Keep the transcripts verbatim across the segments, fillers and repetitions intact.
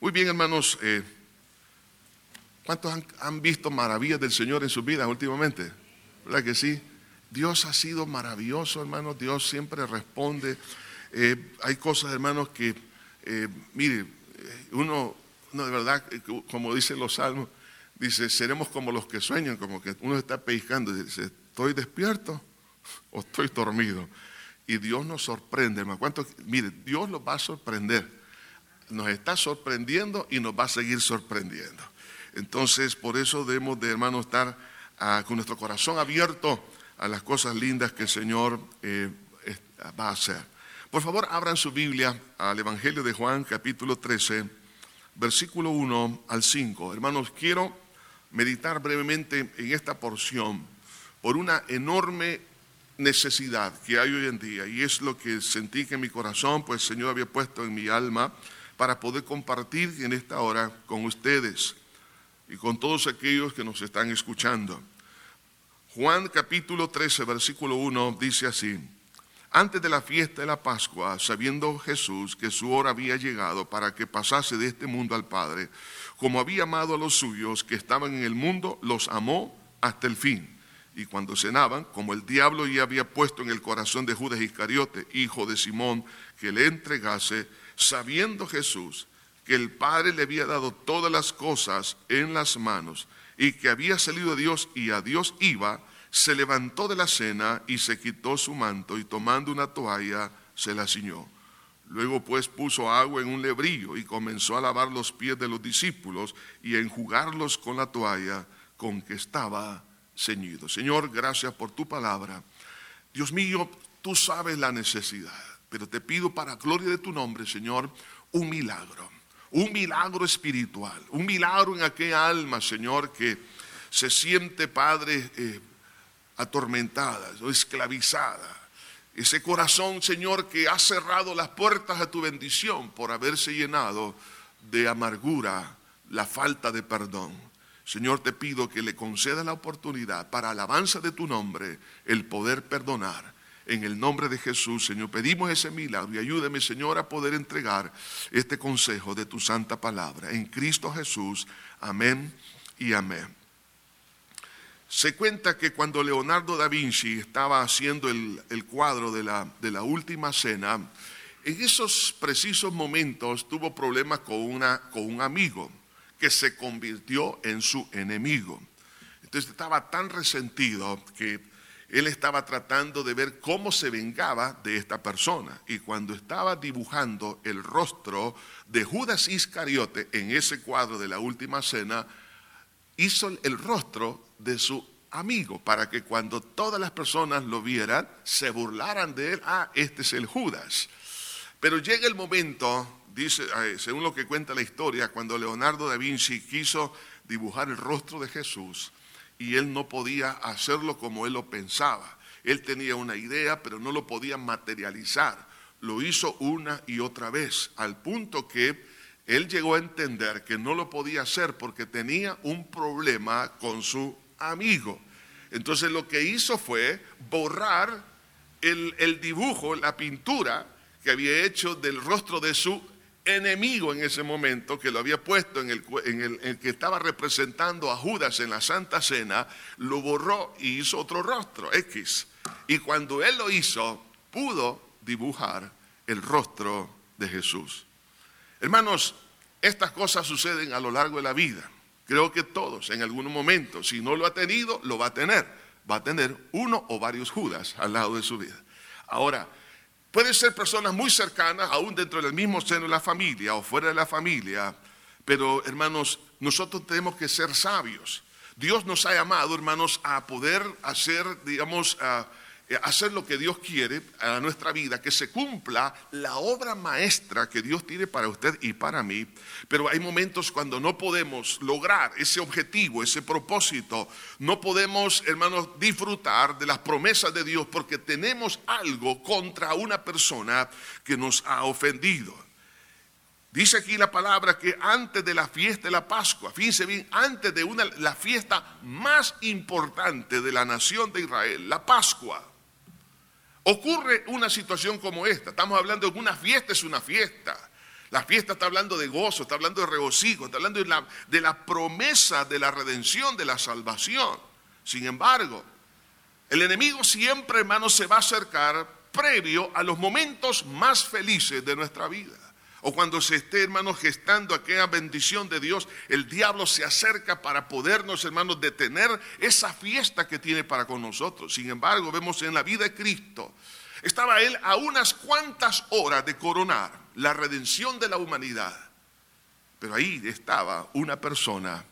Muy bien, hermanos, eh, ¿cuántos han, han visto maravillas del Señor en sus vidas últimamente? ¿Verdad que sí? Dios ha sido maravilloso, hermanos. Dios siempre responde. Eh, hay cosas, hermanos, que, eh, mire, uno, uno de verdad, como dicen los salmos, dice, seremos como los que sueñan, como que uno está pellizcando y dice, ¿estoy despierto o estoy dormido? Y Dios nos sorprende, hermano. ¿Cuánto? Mire, Dios los va a sorprender. Nos está sorprendiendo y nos va a seguir sorprendiendo. Entonces, por eso debemos de, hermanos, estar uh, con nuestro corazón abierto a las cosas lindas que el Señor eh, va a hacer. Por favor, abran su Biblia al Evangelio de Juan, capítulo trece, versículo uno al cinco. Hermanos, quiero meditar brevemente en esta porción por una enorme necesidad que hay hoy en día, y es lo que sentí que en mi corazón, pues el Señor había puesto en mi alma para poder compartir en esta hora con ustedes y con todos aquellos que nos están escuchando. Juan capítulo trece, versículo uno dice así: antes de la fiesta de la Pascua, sabiendo Jesús que su hora había llegado para que pasase de este mundo al Padre, como había amado a los suyos que estaban en el mundo, los amó hasta el fin. Y cuando cenaban, como el diablo ya había puesto en el corazón de Judas Iscariote, hijo de Simón, que le entregase, sabiendo Jesús que el Padre le había dado todas las cosas en las manos y que había salido de Dios y a Dios iba, se levantó de la cena y se quitó su manto y tomando una toalla se la ciñó. Luego pues puso agua en un lebrillo y comenzó a lavar los pies de los discípulos y a enjugarlos con la toalla con que estaba ceñido. Señor, gracias por tu palabra. Dios mío, tú sabes la necesidad, pero te pido para gloria de tu nombre, Señor, un milagro, un milagro espiritual, un milagro en aquella alma, Señor, que se siente, Padre, eh, atormentada o esclavizada. Ese corazón, Señor, que ha cerrado las puertas a tu bendición por haberse llenado de amargura, la falta de perdón. Señor, te pido que le concedas la oportunidad para alabanza de tu nombre, el poder perdonar. En el nombre de Jesús, Señor, pedimos ese milagro y ayúdame, Señor, a poder entregar este consejo de tu santa palabra. En Cristo Jesús, amén y amén. Se cuenta que cuando Leonardo da Vinci estaba haciendo el, el cuadro de la, de la última cena, en esos precisos momentos tuvo problemas con, una, con un amigo que se convirtió en su enemigo. Entonces estaba tan resentido que él estaba tratando de ver cómo se vengaba de esta persona. Y cuando estaba dibujando el rostro de Judas Iscariote en ese cuadro de la última cena, hizo el rostro de su amigo para que cuando todas las personas lo vieran, se burlaran de él. Ah, este es el Judas. Pero llega el momento, dice, según lo que cuenta la historia, cuando Leonardo da Vinci quiso dibujar el rostro de Jesús y él no podía hacerlo como él lo pensaba. Él tenía una idea, pero no lo podía materializar. Lo hizo una y otra vez, al punto que él llegó a entender que no lo podía hacer porque tenía un problema con su amigo. Entonces lo que hizo fue borrar el, el dibujo, la pintura que había hecho del rostro de su enemigo en ese momento, que lo había puesto en el, en el, en el que estaba representando a Judas en la Santa Cena, lo borró y hizo otro rostro, X. Y cuando él lo hizo, pudo dibujar el rostro de Jesús. Hermanos, estas cosas suceden a lo largo de la vida. Creo que todos en algún momento, si no lo ha tenido, lo va a tener. Va a tener uno o varios Judas al lado de su vida. Ahora, pueden ser personas muy cercanas, aún dentro del mismo seno de la familia o fuera de la familia, pero hermanos, nosotros tenemos que ser sabios. Dios nos ha llamado, hermanos, a poder hacer, digamos, a, hacer lo que Dios quiere a nuestra vida, que se cumpla la obra maestra que Dios tiene para usted y para mí. Pero hay momentos cuando no podemos lograr ese objetivo, ese propósito. No podemos, hermanos, disfrutar de las promesas de Dios porque tenemos algo contra una persona que nos ha ofendido. Dice aquí la palabra que antes de la fiesta de la Pascua, fíjense bien, antes de una, la fiesta más importante de la nación de Israel, la Pascua, ocurre una situación como esta. Estamos hablando de una fiesta, es una fiesta. La fiesta está hablando de gozo, está hablando de regocijo, está hablando de la, de la promesa de la redención, de la salvación. Sin embargo, el enemigo siempre, hermanos, se va a acercar previo a los momentos más felices de nuestra vida. O cuando se esté, hermanos, gestando aquella bendición de Dios, el diablo se acerca para podernos, hermanos, detener esa fiesta que tiene para con nosotros. Sin embargo, vemos en la vida de Cristo, estaba él a unas cuantas horas de coronar la redención de la humanidad. Pero ahí estaba una persona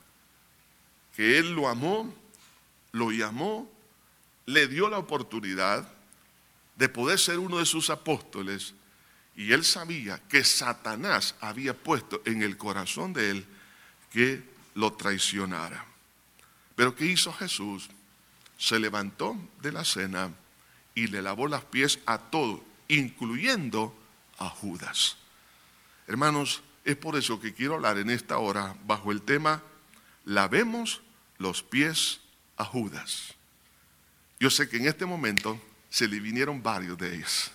que él lo amó, lo llamó, le dio la oportunidad de poder ser uno de sus apóstoles. Y él sabía que Satanás había puesto en el corazón de él que lo traicionara. Pero ¿qué hizo Jesús? Se levantó de la cena y le lavó los pies a todos, incluyendo a Judas. Hermanos, es por eso que quiero hablar en esta hora bajo el tema lavemos los pies a Judas. Yo sé que en este momento se le vinieron varios de ellos.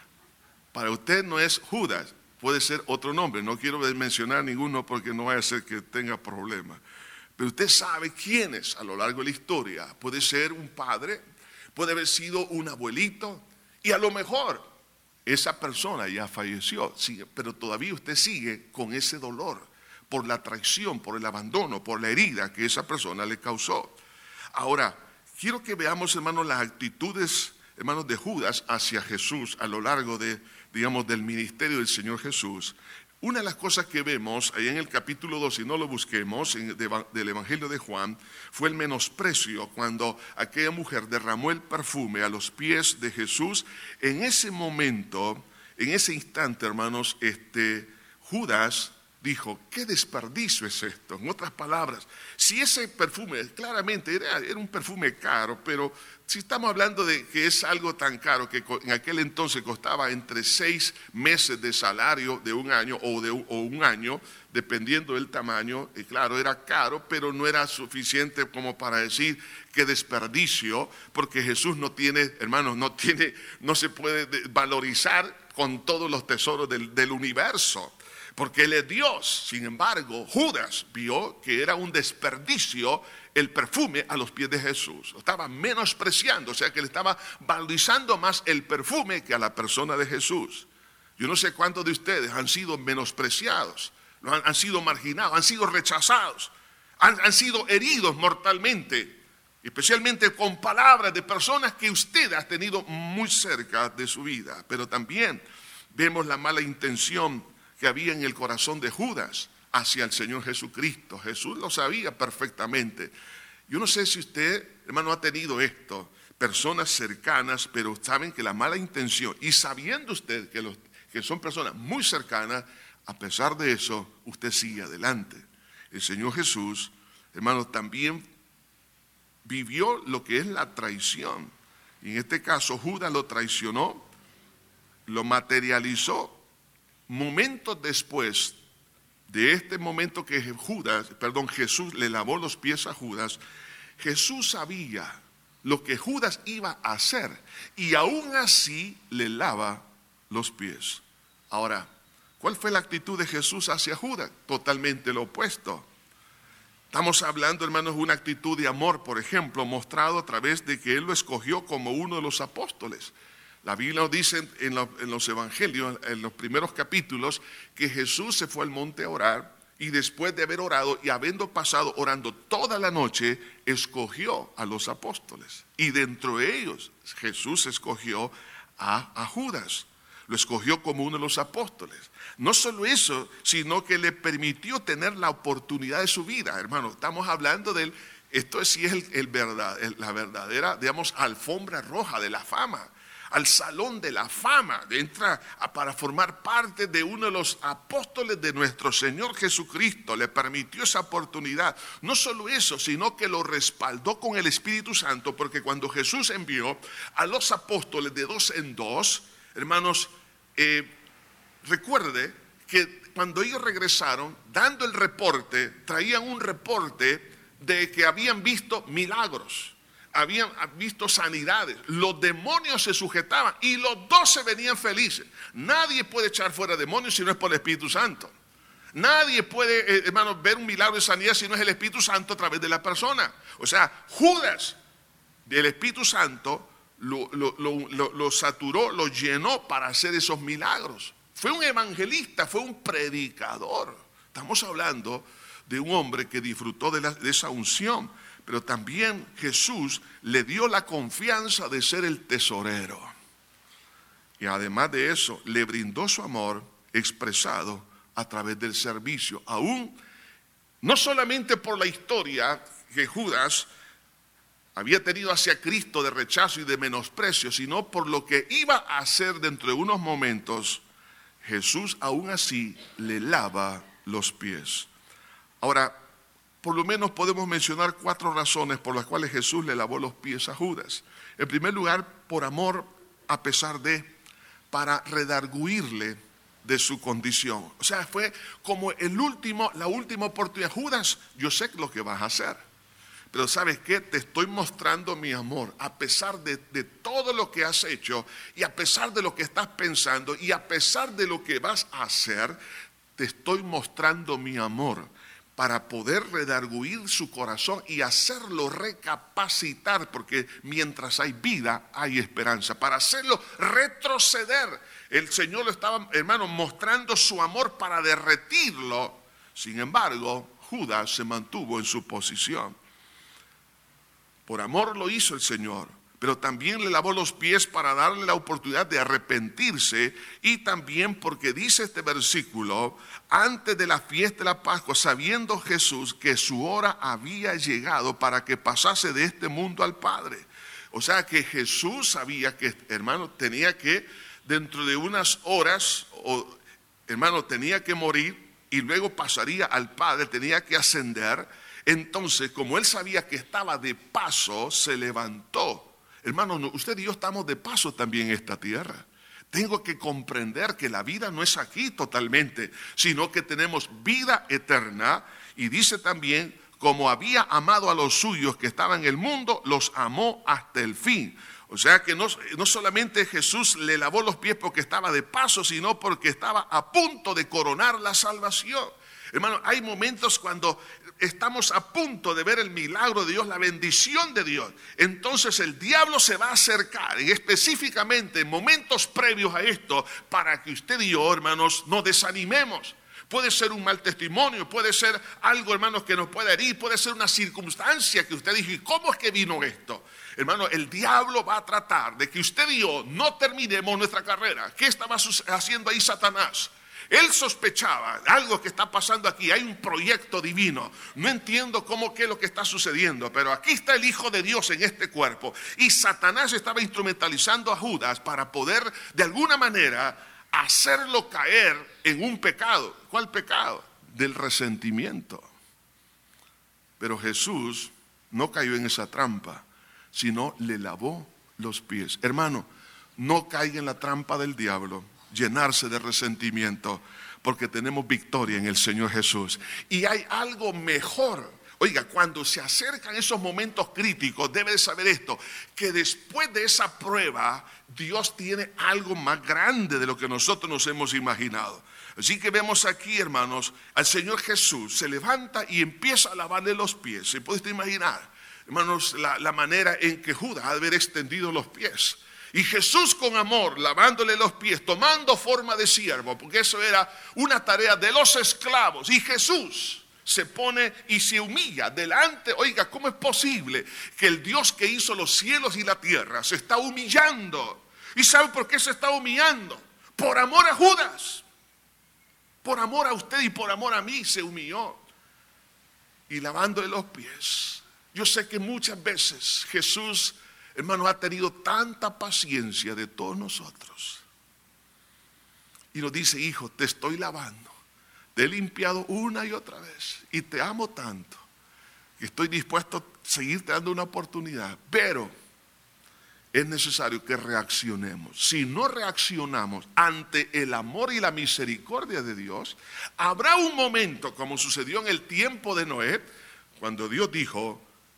Para usted no es Judas, puede ser otro nombre. No quiero mencionar ninguno porque no vaya a ser que tenga problemas. Pero usted sabe quién es a lo largo de la historia. Puede ser un padre, puede haber sido un abuelito. Y a lo mejor esa persona ya falleció, sí, pero todavía usted sigue con ese dolor por la traición, por el abandono, por la herida que esa persona le causó. Ahora, quiero que veamos, hermanos, las actitudes, hermanos, de Judas hacia Jesús a lo largo de, digamos, del ministerio del Señor Jesús. Una de las cosas que vemos ahí en el capítulo dos, si no lo busquemos, en, de, del Evangelio de Juan, fue el menosprecio cuando aquella mujer derramó el perfume a los pies de Jesús. En ese momento, en ese instante, hermanos, este, Judas dijo, ¿qué desperdicio es esto? En otras palabras, si ese perfume, claramente era, era un perfume caro, pero si estamos hablando de que es algo tan caro que en aquel entonces costaba entre seis meses de salario de un año o de o un año, dependiendo del tamaño, y claro, era caro, pero no era suficiente como para decir qué desperdicio, porque Jesús no tiene, hermanos, no tiene, no se puede valorizar con todos los tesoros del, del universo. Porque Él es Dios. Sin embargo, Judas vio que era un desperdicio el perfume a los pies de Jesús. Lo estaba menospreciando, o sea que le estaba valorizando más el perfume que a la persona de Jesús. Yo no sé cuántos de ustedes han sido menospreciados, han, han sido marginados, han sido rechazados, han, han sido heridos mortalmente, especialmente con palabras de personas que usted ha tenido muy cerca de su vida. Pero también vemos la mala intención que había en el corazón de Judas hacia el Señor Jesucristo. Jesús lo sabía perfectamente. Yo no sé si usted, hermano, ha tenido esto, personas cercanas, pero saben que la mala intención, y sabiendo usted que, los, que son personas muy cercanas, a pesar de eso, usted sigue adelante. El Señor Jesús, hermano, también vivió lo que es la traición. Y en este caso, Judas lo traicionó, lo materializó. Momentos después de este momento que Judas, perdón, Jesús le lavó los pies a Judas, Jesús sabía lo que Judas iba a hacer y aún así le lava los pies. Ahora, ¿cuál fue la actitud de Jesús hacia Judas? Totalmente lo opuesto. Estamos hablando, hermanos, de una actitud de amor, por ejemplo, mostrado a través de que Él lo escogió como uno de los apóstoles. La Biblia nos dice en los, en los evangelios, en los primeros capítulos, que Jesús se fue al monte a orar y después de haber orado y habiendo pasado orando toda la noche, escogió a los apóstoles. Y dentro de ellos Jesús escogió a, a Judas, lo escogió como uno de los apóstoles. No solo eso, sino que le permitió tener la oportunidad de su vida. Hermano, estamos hablando del, esto sí es el, el verdad, el, la verdadera, digamos, alfombra roja de la fama. Al salón de la fama, entra para formar parte de uno de los apóstoles de nuestro Señor Jesucristo. Le permitió esa oportunidad. No solo eso, sino que lo respaldó con el Espíritu Santo, porque cuando Jesús envió a los apóstoles de dos en dos, hermanos, eh, recuerde que cuando ellos regresaron, dando el reporte, traían un reporte de que habían visto milagros, habían visto sanidades, los demonios se sujetaban y los doce venían felices. Nadie puede echar fuera demonios si no es por el Espíritu Santo. Nadie puede, eh, hermanos, ver un milagro de sanidad si no es el Espíritu Santo a través de la persona. O sea, Judas, del Espíritu Santo, lo, lo, lo, lo, lo saturó, lo llenó para hacer esos milagros. Fue un evangelista, fue un predicador. Estamos hablando de un hombre que disfrutó de, la, de esa unción, pero también Jesús le dio la confianza de ser el tesorero. Y además de eso, le brindó su amor expresado a través del servicio, aún no solamente por la historia que Judas había tenido hacia Cristo de rechazo y de menosprecio, sino por lo que iba a hacer dentro de unos momentos. Jesús aún así le lava los pies. Ahora, por lo menos podemos mencionar cuatro razones por las cuales Jesús le lavó los pies a Judas. En primer lugar, por amor, a pesar de, para redarguirle de su condición. O sea, fue como el último, la última oportunidad. Judas, yo sé lo que vas a hacer, pero ¿sabes qué? Te estoy mostrando mi amor, a pesar de, de todo lo que has hecho, y a pesar de lo que estás pensando, y a pesar de lo que vas a hacer, te estoy mostrando mi amor, para poder redarguir su corazón y hacerlo recapacitar, porque mientras hay vida, hay esperanza. Para hacerlo retroceder, el Señor lo estaba, hermano, mostrando su amor para derretirlo. Sin embargo, Judas se mantuvo en su posición. Por amor lo hizo el Señor, pero también le lavó los pies para darle la oportunidad de arrepentirse, y también porque dice este versículo, antes de la fiesta de la Pascua, sabiendo Jesús que su hora había llegado para que pasase de este mundo al Padre. O sea que Jesús sabía que, hermano, tenía que, dentro de unas horas, o, hermano, tenía que morir y luego pasaría al Padre, tenía que ascender. Entonces, como él sabía que estaba de paso, se levantó. Hermano, usted y yo estamos de paso también en esta tierra. Tengo que comprender que la vida no es aquí totalmente, sino que tenemos vida eterna. Y dice también, como había amado a los suyos que estaban en el mundo, los amó hasta el fin. O sea que no, no solamente Jesús le lavó los pies porque estaba de paso, sino porque estaba a punto de coronar la salvación. Hermano, hay momentos cuando estamos a punto de ver el milagro de Dios, la bendición de Dios. Entonces el diablo se va a acercar, y específicamente en momentos previos a esto, para que usted y yo, hermanos, nos desanimemos. Puede ser un mal testimonio, puede ser algo, hermanos, que nos pueda herir, puede ser una circunstancia que usted dice, ¿y cómo es que vino esto? Hermano, el diablo va a tratar de que usted y yo no terminemos nuestra carrera. ¿Qué estaba haciendo ahí Satanás? Él sospechaba, algo que está pasando aquí, hay un proyecto divino. No entiendo cómo, qué es lo que está sucediendo, pero aquí está el Hijo de Dios en este cuerpo. Y Satanás estaba instrumentalizando a Judas para poder, de alguna manera, hacerlo caer en un pecado. ¿Cuál pecado? Del resentimiento. Pero Jesús no cayó en esa trampa, sino le lavó los pies. Hermano, no caiga en la trampa del diablo, llenarse de resentimiento, porque tenemos victoria en el Señor Jesús. Y hay algo mejor. Oiga, cuando se acercan esos momentos críticos, debe de saber esto, que después de esa prueba, Dios tiene algo más grande de lo que nosotros nos hemos imaginado. Así que vemos aquí, hermanos, al Señor Jesús se levanta y empieza a lavarle los pies. ¿Se puede usted imaginar, hermanos, la, la manera en que Judas ha de haber extendido los pies? Y Jesús con amor, lavándole los pies, tomando forma de siervo, porque eso era una tarea de los esclavos. Y Jesús se pone y se humilla delante. Oiga, ¿cómo es posible que el Dios que hizo los cielos y la tierra se está humillando? ¿Y sabe por qué se está humillando? Por amor a Judas. Por amor a usted y por amor a mí se humilló. Y lavándole los pies. Yo sé que muchas veces Jesús, hermano, ha tenido tanta paciencia de todos nosotros. Y nos dice, hijo, te estoy lavando. Te he limpiado una y otra vez. Y te amo tanto que estoy dispuesto a seguirte dando una oportunidad. Pero es necesario que reaccionemos. Si no reaccionamos ante el amor y la misericordia de Dios, habrá un momento, como sucedió en el tiempo de Noé, cuando Dios dijo,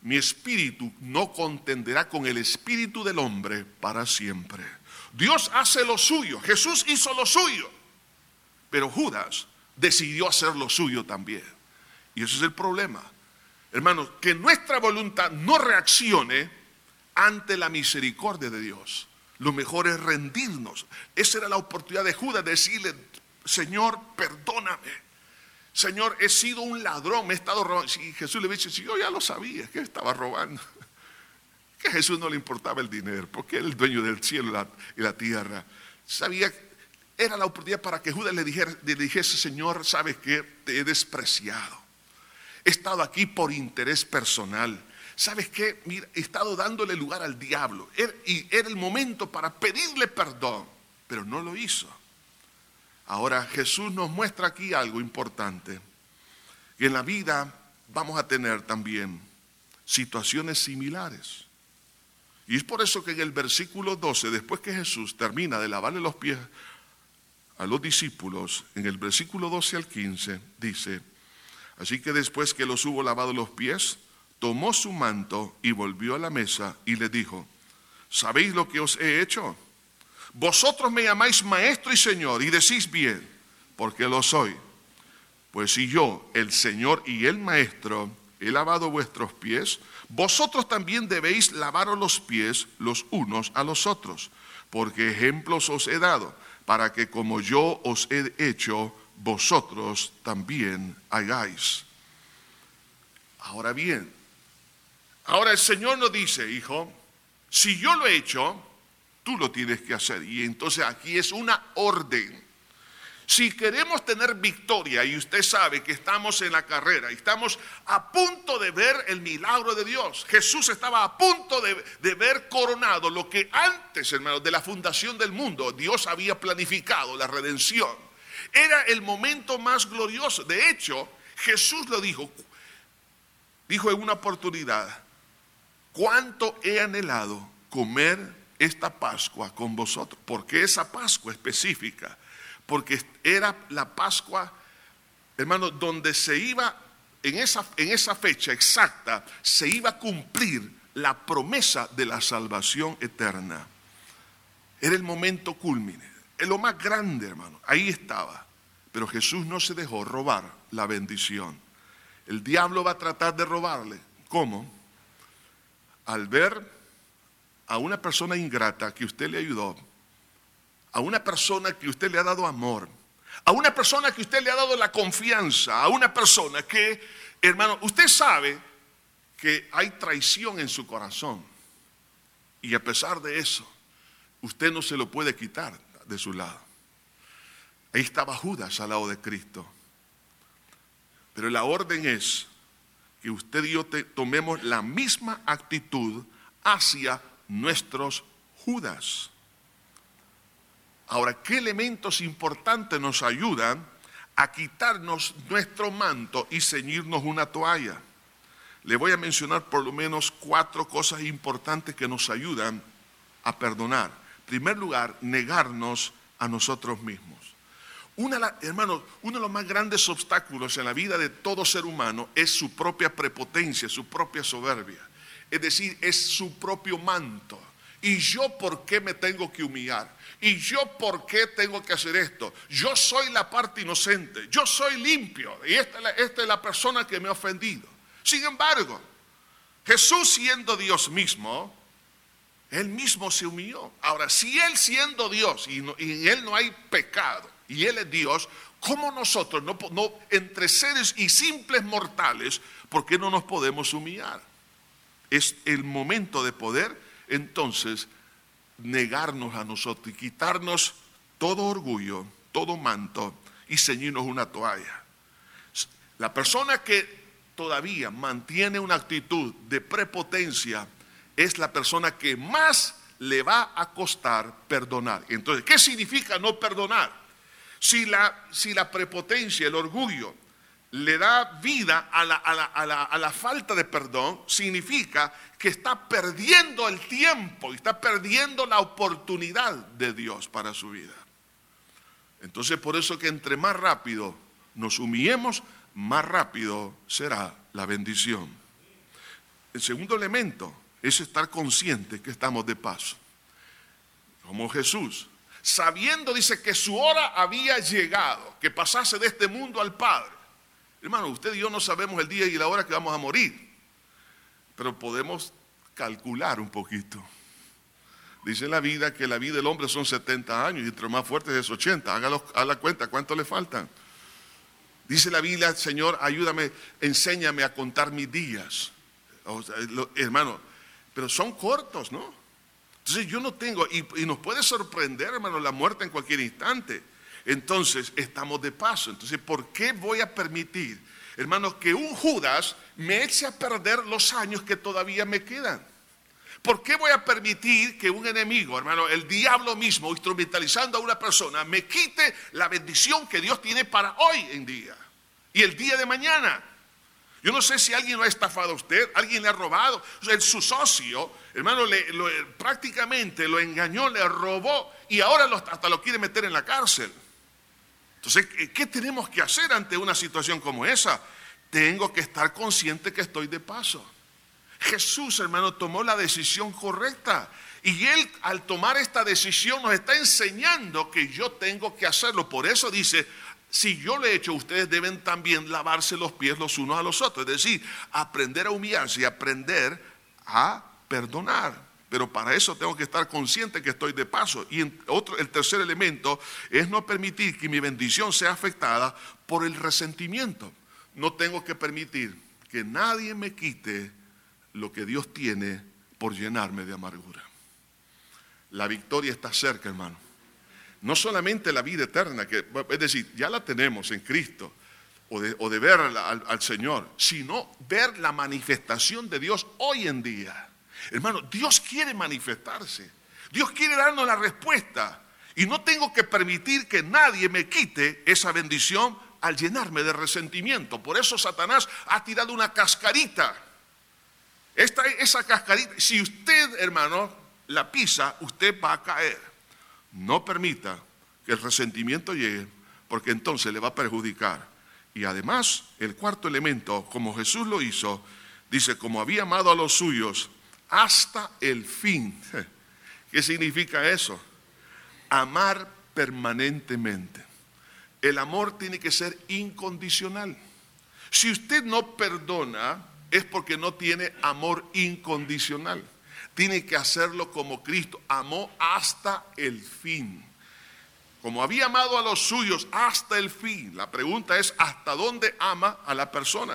mi espíritu no contenderá con el espíritu del hombre para siempre. Dios hace lo suyo, Jesús hizo lo suyo, pero Judas decidió hacer lo suyo también. Y ese es el problema. Hermanos, que nuestra voluntad no reaccione ante la misericordia de Dios. Lo mejor es rendirnos. Esa era la oportunidad de Judas, de decirle: Señor, perdóname. Señor, he sido un ladrón, me he estado robando. Y Jesús le dice: si yo ya lo sabía, que estaba robando. Que a Jesús no le importaba el dinero, porque era el dueño del cielo y la, y la tierra. Sabía, era la oportunidad para que Judas le, dijera, le dijese: Señor, ¿sabes qué? Te he despreciado. He estado aquí por interés personal. ¿Sabes qué? Mira, he estado dándole lugar al diablo. Era, y era el momento para pedirle perdón, pero no lo hizo. Ahora Jesús nos muestra aquí algo importante. Que en la vida vamos a tener también situaciones similares. Y es por eso que en el versículo doce, después que Jesús termina de lavarle los pies a los discípulos, en el versículo doce al quince, dice: así que después que los hubo lavado los pies, tomó su manto y volvió a la mesa y le dijo: ¿sabéis lo que os he hecho? Vosotros me llamáis maestro y señor, y decís bien, porque lo soy. Pues si yo, el Señor y el Maestro, he lavado vuestros pies, vosotros también debéis lavaros los pies los unos a los otros, porque ejemplos os he dado, para que como yo os he hecho, vosotros también hagáis. Ahora bien, ahora el Señor nos dice: hijo, si yo lo he hecho, tú lo tienes que hacer. Y entonces aquí es una orden. Si queremos tener victoria, y usted sabe que estamos en la carrera, y estamos a punto de ver el milagro de Dios. Jesús estaba a punto de, de ver coronado lo que antes, hermanos, de la fundación del mundo, Dios había planificado, la redención. Era el momento más glorioso. De hecho, Jesús lo dijo, dijo en una oportunidad: cuánto he anhelado comer esta Pascua con vosotros. ¿Por qué esa Pascua específica? Porque era la Pascua, hermano, donde se iba, en esa, en esa fecha exacta, se iba a cumplir la promesa de la salvación eterna. Era el momento culmine, es lo más grande, hermano, ahí estaba. Pero Jesús no se dejó robar la bendición. El diablo va a tratar de robarle. ¿Cómo? Al ver a una persona ingrata que usted le ayudó, a una persona que usted le ha dado amor, a una persona que usted le ha dado la confianza, a una persona que, hermano, usted sabe que hay traición en su corazón, y a pesar de eso, usted no se lo puede quitar de su lado. Ahí estaba Judas al lado de Cristo. Pero la orden es que usted y yo te, tomemos la misma actitud hacia nuestros Judas. Ahora, ¿qué elementos importantes nos ayudan a quitarnos nuestro manto y ceñirnos una toalla? Le voy a mencionar por lo menos cuatro cosas importantes que nos ayudan a perdonar. En primer lugar, negarnos a nosotros mismos. Una, hermanos, uno de los más grandes obstáculos en la vida de todo ser humano es su propia prepotencia, su propia soberbia. Es decir, es su propio manto. ¿Y yo por qué me tengo que humillar? ¿Y yo por qué tengo que hacer esto? Yo soy la parte inocente, yo soy limpio, y esta es la, esta es la persona que me ha ofendido. Sin embargo, Jesús, siendo Dios mismo, Él mismo se humilló. Ahora, si Él siendo Dios, y, no, y en Él no hay pecado, y Él es Dios, ¿cómo nosotros, no, no, entre seres y simples mortales, por qué no nos podemos humillar? Es el momento de poder, entonces, negarnos a nosotros y quitarnos todo orgullo, todo manto y ceñirnos una toalla. La persona que todavía mantiene una actitud de prepotencia es la persona que más le va a costar perdonar. Entonces, ¿qué significa no perdonar? Si la, si la prepotencia, el orgullo, le da vida a la, a, la, a, la, a la falta de perdón, significa que está perdiendo el tiempo y está perdiendo la oportunidad de Dios para su vida. Entonces, por eso que entre más rápido nos humillemos, más rápido será la bendición. el segundo elemento es estar consciente que estamos de paso. Como Jesús, sabiendo, dice, que su hora había llegado, que pasase de este mundo al Padre. Hermano, usted y yo no sabemos el día y la hora que vamos a morir, pero podemos calcular un poquito. Dice la vida que la vida del hombre son setenta años y entre más fuertes es ochenta. Hágalo, haga la cuenta, ¿cuánto le faltan? Dice la Biblia, Señor, ayúdame, enséñame a contar mis días. O sea, lo, hermano, pero son cortos, ¿no? Entonces yo no tengo, y, y nos puede sorprender, hermano, la muerte en cualquier instante. Entonces estamos de paso. Entonces, ¿por qué voy a permitir, hermanos, que un Judas me eche a perder los años que todavía me quedan? ¿Por qué voy a permitir que un enemigo, hermano, el diablo mismo, instrumentalizando a una persona, me quite la bendición que Dios tiene para hoy en día y el día de mañana? Yo no sé si alguien lo ha estafado a usted, alguien le ha robado. O sea, su socio, hermano, le, lo, prácticamente lo engañó, le robó y ahora lo, hasta lo quiere meter en la cárcel. Entonces, ¿qué tenemos que hacer ante una situación como esa? Tengo que estar consciente que estoy de paso. Jesús, hermano, tomó la decisión correcta. Y Él, al tomar esta decisión, nos está enseñando que yo tengo que hacerlo. Por eso dice, si yo lo he hecho, ustedes deben también lavarse los pies los unos a los otros. Es decir, aprender a humillarse y aprender a perdonar. Pero para eso tengo que estar consciente que estoy de paso. Y en otro, el tercer elemento es no permitir que mi bendición sea afectada por el resentimiento. No tengo que permitir que nadie me quite lo que Dios tiene por llenarme de amargura. La victoria está cerca, hermano. No solamente la vida eterna, que, es decir, ya la tenemos en Cristo, o de, o de ver al, al Señor, sino ver la manifestación de Dios hoy en día. Hermano, Dios quiere manifestarse. Dios quiere darnos la respuesta. Y no tengo que permitir que nadie me quite esa bendición al llenarme de resentimiento. Por eso Satanás ha tirado una cascarita. Esta, esa cascarita, si usted, hermano, la pisa, usted va a caer. No permita que el resentimiento llegue, porque entonces le va a perjudicar. Y además, el cuarto elemento, como Jesús lo hizo, dice, como había amado a los suyos hasta el fin. ¿Qué significa eso? Amar permanentemente. El amor tiene que ser incondicional. Si usted no perdona, es porque no tiene amor incondicional. Tiene que hacerlo como Cristo amó hasta el fin. Como había amado a los suyos hasta el fin. La pregunta es, ¿hasta dónde ama a la persona?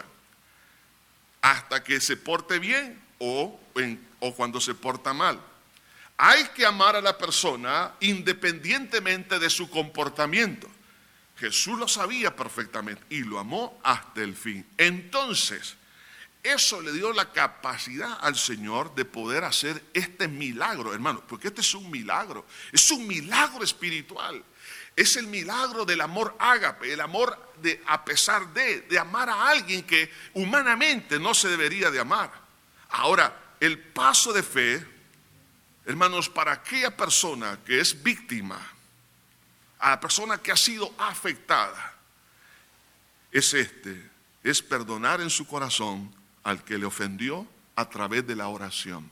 ¿Hasta que se porte bien o, en, o cuando se porta mal? Hay que amar a la persona independientemente de su comportamiento. Jesús lo sabía perfectamente y lo amó hasta el fin. Entonces, eso le dio la capacidad al Señor de poder hacer este milagro, hermano, porque este es un milagro, es un milagro espiritual, es el milagro del amor ágape, el amor de a pesar de, de amar a alguien que humanamente no se debería de amar. Ahora, el paso de fe, hermanos, para aquella persona que es víctima, a la persona que ha sido afectada, es este, es perdonar en su corazón al que le ofendió a través de la oración.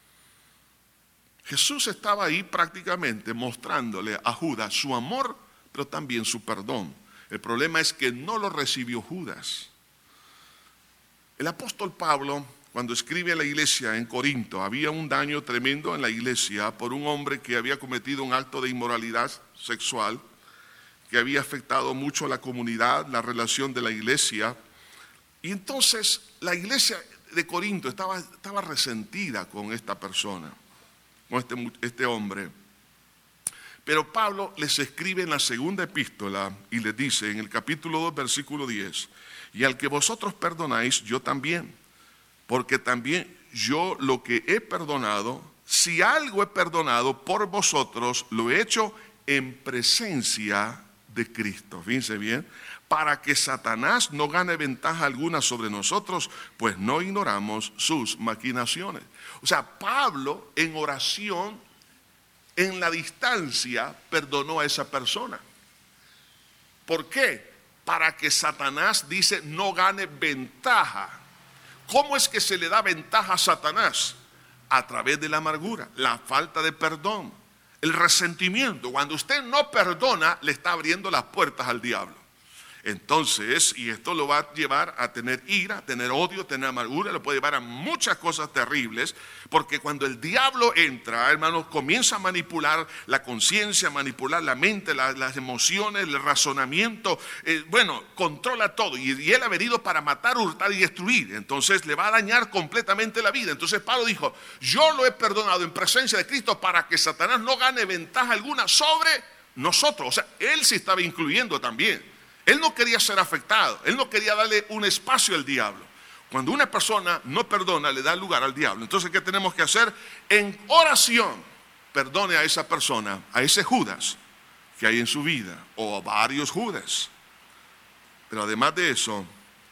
Jesús estaba ahí prácticamente mostrándole a Judas su amor, pero también su perdón. El problema es que no lo recibió Judas. El apóstol Pablo, cuando escribe a la iglesia en Corinto, había un daño tremendo en la iglesia por un hombre que había cometido un acto de inmoralidad sexual, que había afectado mucho a la comunidad, la relación de la iglesia. Y entonces la iglesia de Corinto estaba, estaba resentida con esta persona, con este, este hombre. Pero Pablo les escribe en la segunda epístola y les dice en el capítulo dos, versículo diez, y al que vosotros perdonáis, yo también, porque también yo lo que he perdonado, si algo he perdonado por vosotros, lo he hecho en presencia de Cristo. Fíjense bien, para que Satanás no gane ventaja alguna sobre nosotros, pues no ignoramos sus maquinaciones. O sea, Pablo en oración, en la distancia, perdonó a esa persona. ¿Por qué? Para que Satanás, dice, no gane ventaja. ¿Cómo es que se le da ventaja a Satanás? A través de la amargura, la falta de perdón, el resentimiento. Cuando usted no perdona, le está abriendo las puertas al diablo. Entonces, y esto lo va a llevar a tener ira, tener odio, tener amargura, lo puede llevar a muchas cosas terribles, porque cuando el diablo entra, hermanos, comienza a manipular la conciencia, manipular la mente, la, las emociones, el razonamiento, eh, bueno, controla todo, y, y él ha venido para matar, hurtar y destruir. Entonces le va a dañar completamente la vida. Entonces Pablo dijo, yo lo he perdonado en presencia de Cristo para que Satanás no gane ventaja alguna sobre nosotros. O sea, él se estaba incluyendo también. Él no quería ser afectado, él no quería darle un espacio al diablo. Cuando una persona no perdona, le da lugar al diablo. Entonces, ¿qué tenemos que hacer? En oración, perdone a esa persona, a ese Judas que hay en su vida, o a varios Judas. Pero además de eso,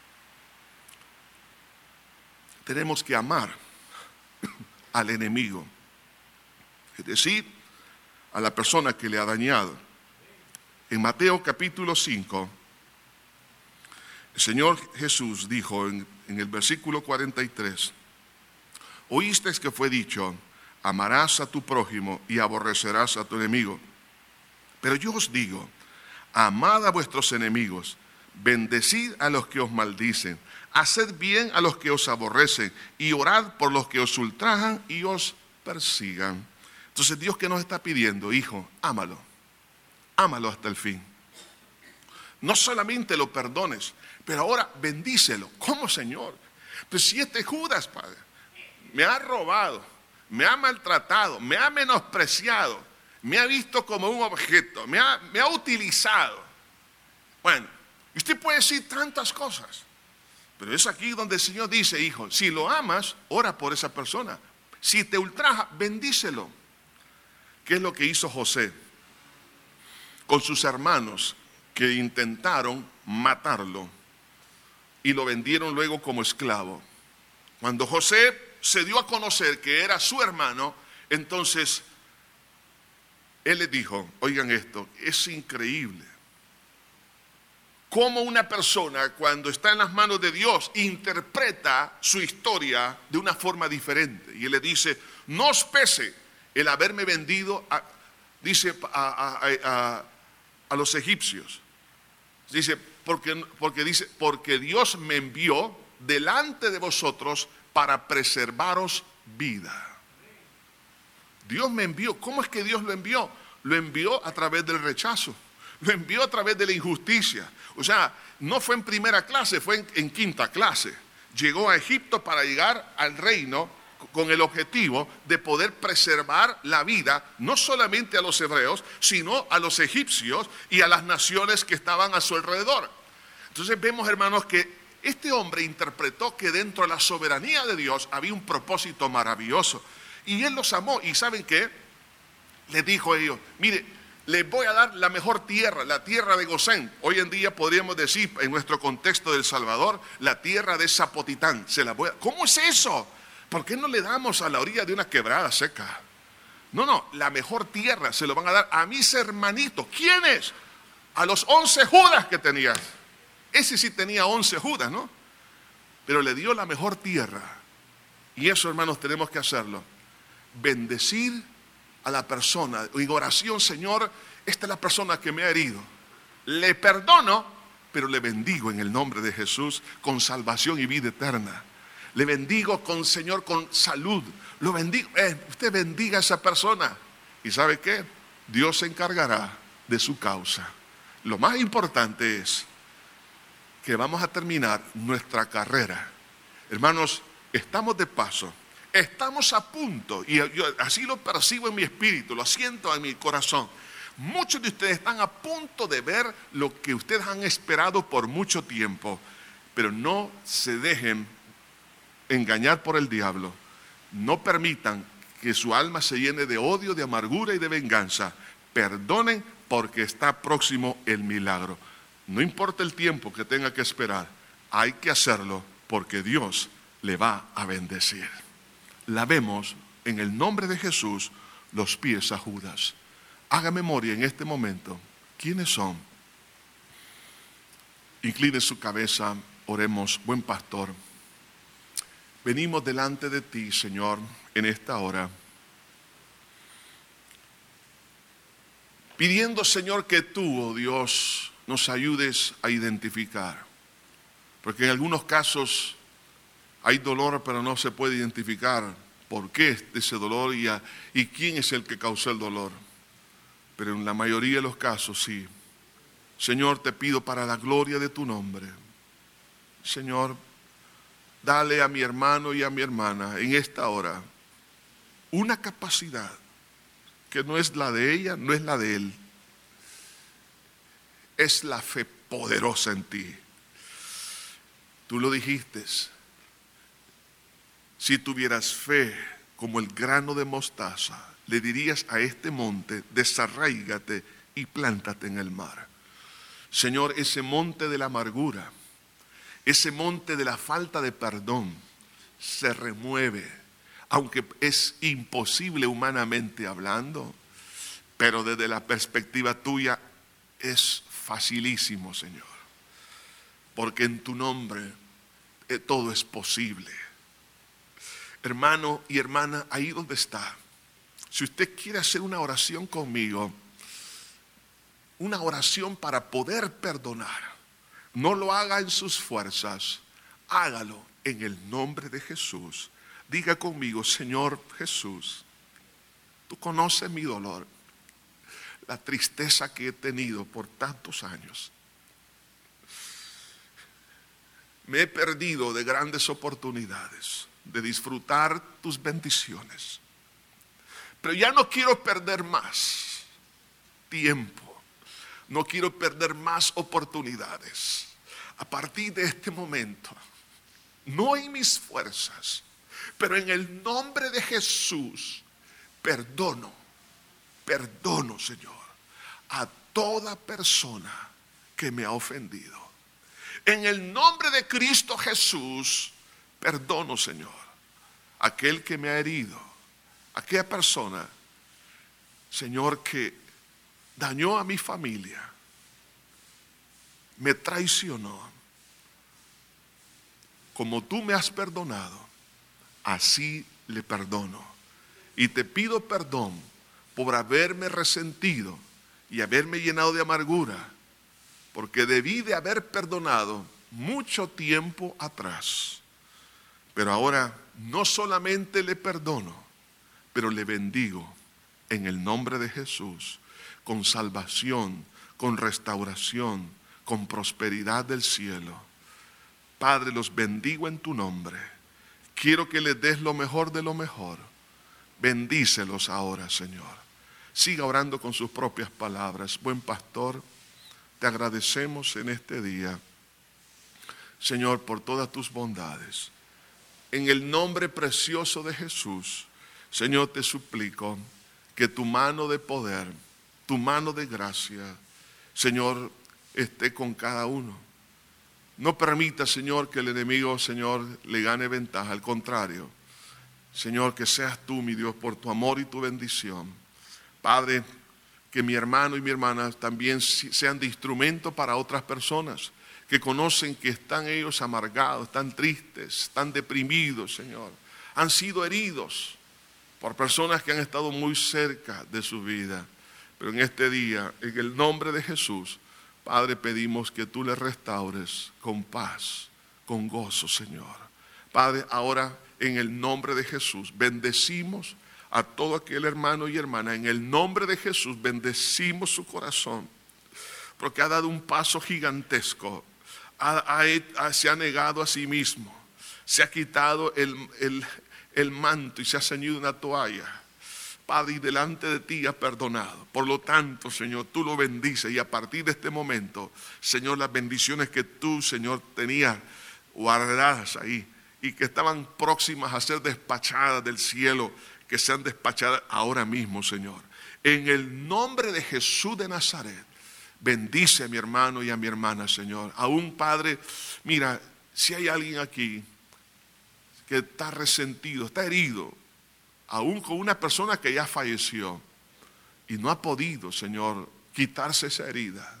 tenemos que amar al enemigo, es decir, a la persona que le ha dañado. En Mateo capítulo cinco, el Señor Jesús dijo en, en el versículo cuarenta y tres, oísteis que fue dicho, amarás a tu prójimo y aborrecerás a tu enemigo. Pero yo os digo, amad a vuestros enemigos, bendecid a los que os maldicen, haced bien a los que os aborrecen y orad por los que os ultrajan y os persigan. Entonces, Dios, ¿qué nos está pidiendo? Hijo, ámalo, ámalo hasta el fin. No solamente lo perdones, pero ahora bendícelo. ¿Cómo, Señor? Pues si este Judas, Padre, me ha robado, me ha maltratado, me ha menospreciado, me ha visto como un objeto, me ha, me ha utilizado. Bueno, usted puede decir tantas cosas, pero es aquí donde el Señor dice, hijo, si lo amas, ora por esa persona. Si te ultraja, bendícelo. ¿Qué es lo que hizo José con sus hermanos que intentaron matarlo y lo vendieron luego como esclavo? Cuando José se dio a conocer que era su hermano, entonces él le dijo, oigan esto, es increíble cómo una persona cuando está en las manos de Dios interpreta su historia de una forma diferente. Y él le dice, no os pese el haberme vendido, a, dice a, a, a, a los egipcios. Dice, porque, porque dice, porque Dios me envió delante de vosotros para preservaros vida. Dios me envió. ¿Cómo es que Dios lo envió? Lo envió a través del rechazo. Lo envió a través de la injusticia. O sea, no fue en primera clase, fue en, en quinta clase. Llegó a Egipto para llegar al reino con el objetivo de poder preservar la vida, no solamente a los hebreos, sino a los egipcios y a las naciones que estaban a su alrededor. Entonces vemos, hermanos, que este hombre interpretó que dentro de la soberanía de Dios había un propósito maravilloso. Y él los amó. ¿Y saben qué? Les dijo a ellos, mire, les voy a dar la mejor tierra, la tierra de Gosén. Hoy en día podríamos decir, en nuestro contexto del Salvador, la tierra de Zapotitán. Se la voy a... ¿Cómo es eso? ¿Por qué no le damos a la orilla de una quebrada seca? No, no, la mejor tierra se lo van a dar a mis hermanitos. ¿Quiénes? A los once Judas que tenía. Ese sí tenía once Judas, ¿no? Pero le dio la mejor tierra. Y eso, hermanos, tenemos que hacerlo. Bendecir a la persona. En oración, Señor, esta es la persona que me ha herido. Le perdono, pero le bendigo en el nombre de Jesús con salvación y vida eterna. Le bendigo con, Señor, con salud. Lo bendigo. Eh, usted bendiga a esa persona. ¿Y sabe qué? Dios se encargará de su causa. Lo más importante es que vamos a terminar nuestra carrera. Hermanos, estamos de paso. Estamos a punto, y yo así lo percibo en mi espíritu, lo siento en mi corazón. Muchos de ustedes están a punto de ver lo que ustedes han esperado por mucho tiempo, pero no se dejen engañar por el diablo. No permitan que su alma se llene de odio, de amargura y de venganza. Perdonen porque está próximo el milagro. No importa el tiempo que tenga que esperar, hay que hacerlo porque Dios le va a bendecir. Lavemos en el nombre de Jesús los pies a Judas. Haga memoria en este momento. ¿Quiénes son? Incline su cabeza, oremos. Buen pastor, venimos delante de ti, Señor, en esta hora, pidiendo, Señor, que tú, oh Dios, nos ayudes a identificar. Porque en algunos casos hay dolor, pero no se puede identificar por qué es ese dolor y, a, y quién es el que causó el dolor. Pero en la mayoría de los casos sí. Señor, te pido para la gloria de tu nombre. Señor, dale a mi hermano y a mi hermana en esta hora una capacidad que no es la de ella, no es la de él. Es la fe poderosa en ti. Tú lo dijiste. Si tuvieras fe como el grano de mostaza, le dirías a este monte, desarraígate y plántate en el mar. Señor, ese monte de la amargura, ese monte de la falta de perdón, se remueve, aunque es imposible humanamente hablando, pero desde la perspectiva tuya es facilísimo, Señor, porque en tu nombre eh, todo es posible. Hermano y hermana, ahí donde está, si usted quiere hacer una oración conmigo, una oración para poder perdonar, no lo haga en sus fuerzas, hágalo en el nombre de Jesús. Diga conmigo: Señor Jesús, tú conoces mi dolor, la tristeza que he tenido por tantos años. Me he perdido de grandes oportunidades de disfrutar tus bendiciones, pero ya no quiero perder más tiempo, no quiero perder más oportunidades. A partir de este momento, no en mis fuerzas, pero en el nombre de Jesús, perdono, perdono, Señor, a toda persona que me ha ofendido. En el nombre de Cristo Jesús, perdono, Señor, aquel que me ha herido, aquella persona, Señor, que dañó a mi familia, me traicionó. Como tú me has perdonado, así le perdono. Y te pido perdón por haberme resentido y haberme llenado de amargura, porque debí de haber perdonado mucho tiempo atrás. Pero ahora no solamente le perdono, pero le bendigo en el nombre de Jesús, con salvación, con restauración, con prosperidad del cielo. Padre, los bendigo en tu nombre. Quiero que les des lo mejor de lo mejor. Bendícelos ahora, Señor. Siga orando con sus propias palabras. Buen pastor, te agradecemos en este día, Señor, por todas tus bondades. En el nombre precioso de Jesús, Señor, te suplico que tu mano de poder, tu mano de gracia, Señor, esté con cada uno. No permita, Señor, que el enemigo, Señor, le gane ventaja. Al contrario, Señor, que seas tú, mi Dios, por tu amor y tu bendición. Padre, que mi hermano y mi hermana también sean de instrumento para otras personas que conocen que están ellos amargados, están tristes, están deprimidos, Señor. Han sido heridos por personas que han estado muy cerca de su vida. Pero en este día, en el nombre de Jesús, Padre, pedimos que tú les restaures con paz, con gozo, Señor. Padre, ahora en el nombre de Jesús, bendecimos a todo aquel hermano y hermana. En el nombre de Jesús, bendecimos su corazón, porque ha dado un paso gigantesco. Ha, ha, se ha negado a sí mismo, se ha quitado el, el, el manto y se ha ceñido una toalla. Padre, y delante de ti ha perdonado. Por lo tanto, Señor, tú lo bendices, y a partir de este momento, Señor, las bendiciones que tú, Señor, tenías guardadas ahí y que estaban próximas a ser despachadas del cielo, que sean despachadas ahora mismo, Señor. En el nombre de Jesús de Nazaret, bendice a mi hermano y a mi hermana, Señor. Aún, Padre, mira, si hay alguien aquí que está resentido, está herido, aún con una persona que ya falleció y no ha podido, Señor, quitarse esa herida,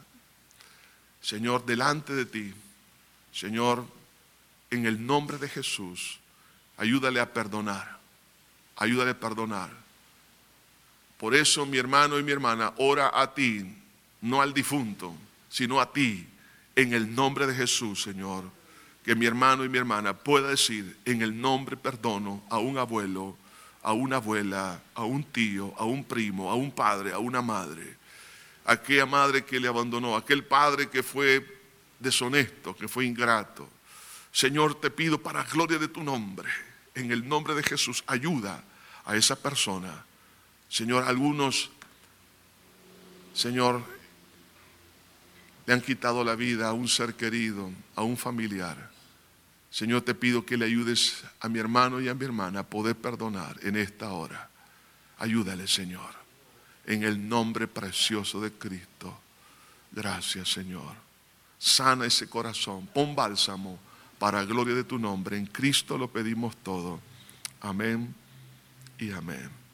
Señor, delante de ti, Señor, en el nombre de Jesús, Ayúdale a perdonar. Ayúdale a perdonar. Por eso, mi hermano y mi hermana, ora a ti, no al difunto, sino a ti, en el nombre de Jesús, Señor. Que mi hermano y mi hermana pueda decir, en el nombre perdono a un abuelo, a una abuela, a un tío, a un primo, a un padre, a una madre. Aquella madre que le abandonó, aquel padre que fue deshonesto, que fue ingrato. Señor, te pido para gloria de tu nombre, en el nombre de Jesús, ayuda a esa persona. Señor, algunos, Señor, le han quitado la vida a un ser querido, a un familiar. Señor, te pido que le ayudes a mi hermano y a mi hermana a poder perdonar en esta hora. Ayúdale, Señor, en el nombre precioso de Cristo. Gracias, Señor. Sana ese corazón, pon bálsamo para gloria de tu nombre. En Cristo lo pedimos todo. Amén y amén.